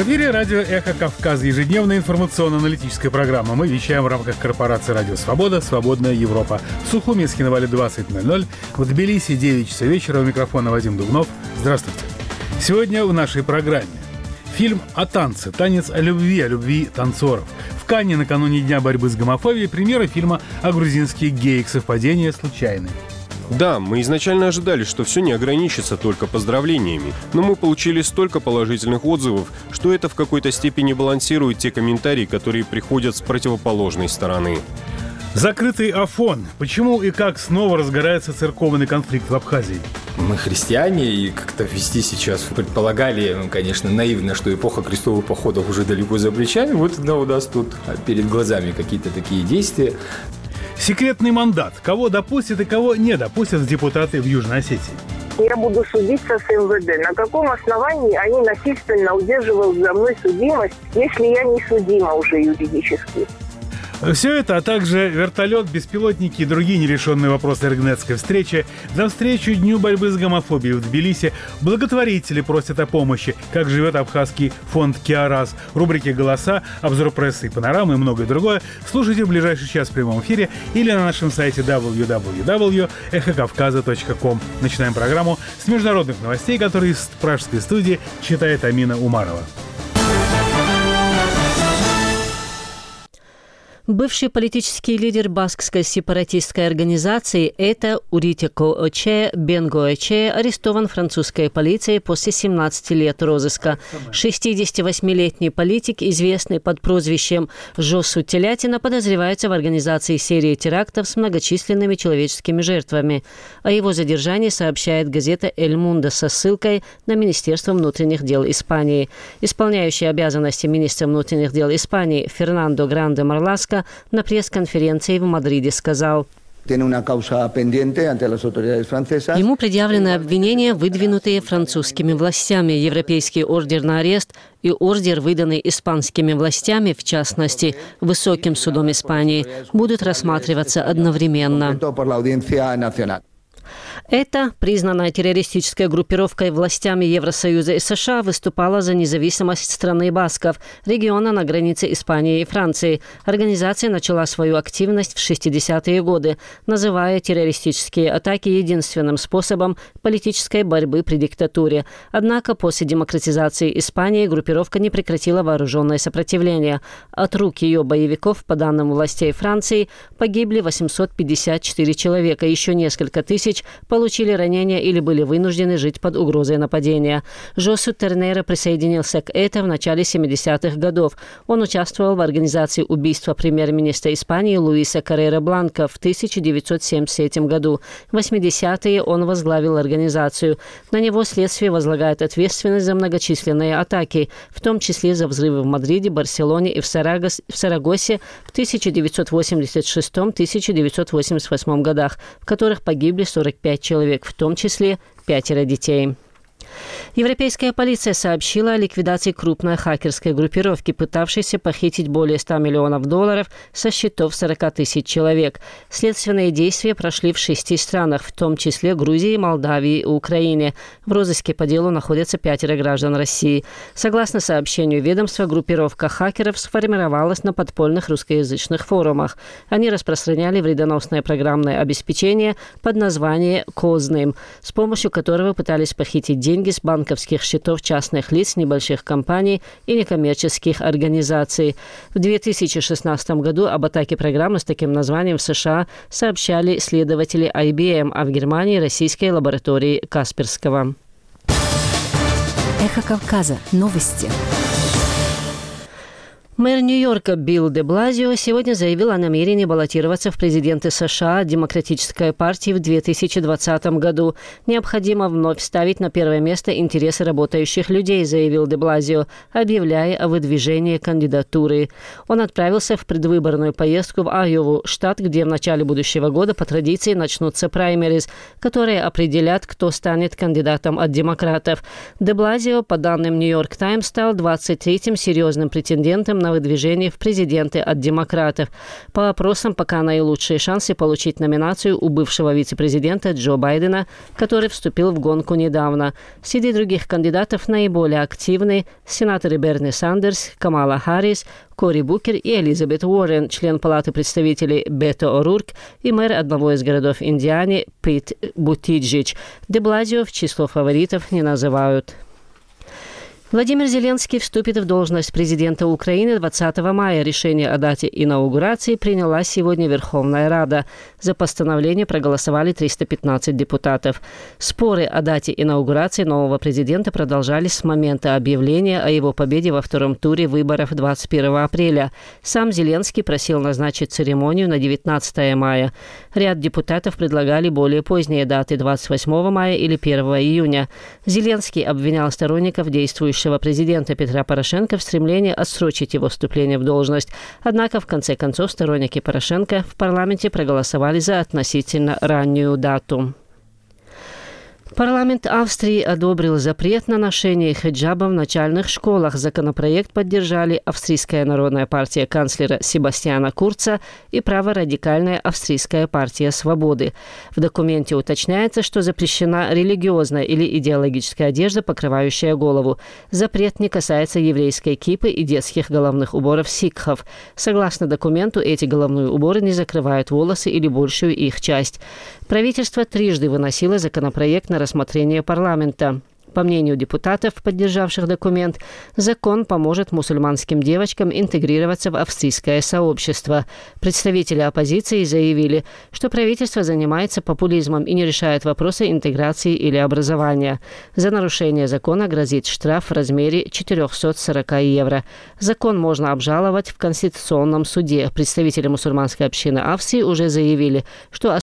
В эфире радио «Эхо Кавказа», ежедневная информационно-аналитическая программа. Мы вещаем в рамках корпорации «Радио Свобода», «Свободная Европа». В Сухуми, Навале 20:00, в Тбилиси 9 часов вечера. У микрофона Вадим Дубнов. Здравствуйте. Сегодня в нашей программе фильм о танце, танец о любви танцоров. В Канне накануне Дня борьбы с гомофобией премьера фильма о грузинских геях «Совпадения случайные». Да, мы изначально ожидали, что все не ограничится только поздравлениями, но мы получили столько положительных отзывов, что это в какой-то степени балансирует те комментарии, которые приходят с противоположной стороны. Закрытый Афон. Почему и как снова разгорается церковный конфликт в Абхазии? Мы христиане, и как-то вести сейчас предполагали, конечно, наивно, что эпоха крестовых походов уже далеко за плечами. Вот у нас тут перед глазами какие-то такие действия. Секретный мандат. Кого допустят и кого не допустят депутаты в Южной Осетии? Я буду судиться с МВД. На каком основании они насильственно удерживают за мной судимость, если я не судима уже юридически? Все это, а также вертолет, беспилотники и другие нерешенные вопросы Рыгнецкой встречи. Навстречу Дню борьбы с гомофобией в Тбилиси благотворители просят о помощи. Как живет абхазский фонд «Киарас». Рубрики «Голоса», обзор прессы и панорамы и многое другое слушайте в ближайший час в прямом эфире или на нашем сайте www.эхокавказа.ком. Начинаем программу с международных новостей, которые из пражской студии читает Амина Умарова. Бывший политический лидер баскской сепаратистской организации Эта Уритеко-Оче Бенго-Оче арестован французской полицией после 17 лет розыска. 68-летний политик, известный под прозвищем Жосу Телятина, подозревается в организации серии терактов с многочисленными человеческими жертвами. О его задержании сообщает газета «Эль Мундо» со ссылкой на Министерство внутренних дел Испании. Исполняющий обязанности министра внутренних дел Испании Фернандо Гранде Марласко на пресс-конференции в Мадриде сказал: ему предъявлены обвинения, выдвинутые французскими властями, европейский ордер на арест и ордер, выданный испанскими властями, в частности, Высоким судом Испании, будут рассматриваться одновременно. Эта, признанная террористической группировкой властями Евросоюза и США, выступала за независимость страны басков, региона на границе Испании и Франции. Организация начала свою активность в 60-е годы, называя террористические атаки единственным способом политической борьбы при диктатуре. Однако после демократизации Испании группировка не прекратила вооруженное сопротивление. От рук ее боевиков, по данным властей Франции, погибли 854 человека, еще несколько тысяч получили ранения или были вынуждены жить под угрозой нападения. Жосу Тернера присоединился к Эта в начале 70-х годов. Он участвовал в организации убийства премьер-министра Испании Луиса Каррера Бланка в 1973 году. В 80-е он возглавил организацию. На него следствие возлагает ответственность за многочисленные атаки, в том числе за взрывы в Мадриде, Барселоне и в Сарагосе в 1986-1988 годах, в которых погибли 45 человек, в том числе 5 детей. Европейская полиция сообщила о ликвидации крупной хакерской группировки, пытавшейся похитить более $100 миллионов со счетов 40 тысяч человек. Следственные действия прошли в 6 странах, в том числе Грузии, Молдавии и Украине. В розыске по делу находятся 5 граждан России. Согласно сообщению ведомства, группировка хакеров сформировалась на подпольных русскоязычных форумах. Они распространяли вредоносное программное обеспечение под названием Codename, с помощью которого пытались похитить деньги с банковских счетов частных лиц, небольших компаний и некоммерческих организаций. В 2016 году об атаке программы с таким названием в США сообщали следователи IBM, а в Германии – российской лаборатории Касперского. Эхо Кавказа. Новости. Мэр Нью-Йорка Билл де Блазио сегодня заявил о намерении баллотироваться в президенты США от Демократической партии в 2020 году. Необходимо вновь ставить на первое место интересы работающих людей, заявил де Блазио, объявляя о выдвижении кандидатуры. Он отправился в предвыборную поездку в Айову, штат, где в начале будущего года по традиции начнутся праймериз, которые определят, кто станет кандидатом от демократов. Де Блазио, по данным Нью-Йорк Таймс, стал 23-м серьезным претендентом на на выдвижение в президенты от демократов. По опросам пока наилучшие шансы получить номинацию у бывшего вице-президента Джо Байдена, который вступил в гонку недавно. Среди других кандидатов наиболее активны сенаторы Берни Сандерс, Камала Харрис, Кори Букер и Элизабет Уоррен, член Палаты представителей Бето О'Рурк и мэр одного из городов Индианы Пит Бутиджич. Де Блазио в число фаворитов не называют. Владимир Зеленский вступит в должность президента Украины 20 мая. Решение о дате инаугурации приняла сегодня Верховная Рада. За постановление проголосовали 315 депутатов. Споры о дате инаугурации нового президента продолжались с момента объявления о его победе во втором туре выборов 21 апреля. Сам Зеленский просил назначить церемонию на 19 мая. Ряд депутатов предлагали более поздние даты – 28 мая или 1 июня. Зеленский обвинял сторонников действующего президента Петра Порошенко в стремлении отсрочить его вступление в должность. Однако, в конце концов, сторонники Порошенко в парламенте проголосовали за относительно раннюю дату. Парламент Австрии одобрил запрет на ношение хиджаба в начальных школах. Законопроект поддержали Австрийская народная партия канцлера Себастьяна Курца и праворадикальная Австрийская партия свободы. В документе уточняется, что запрещена религиозная или идеологическая одежда, покрывающая голову. Запрет не касается еврейской кипы и детских головных уборов сикхов. Согласно документу, эти головные уборы не закрывают волосы или большую их часть. Правительство трижды выносило законопроект на рассмотрение парламента. По мнению депутатов, поддержавших документ, закон поможет мусульманским девочкам интегрироваться в австрийское сообщество. Представители оппозиции заявили, что правительство занимается популизмом и не решает вопросы интеграции или образования. За нарушение закона грозит штраф в размере 440 евро. Закон можно обжаловать в Конституционном суде. Представители мусульманской общины Австрии уже заявили, что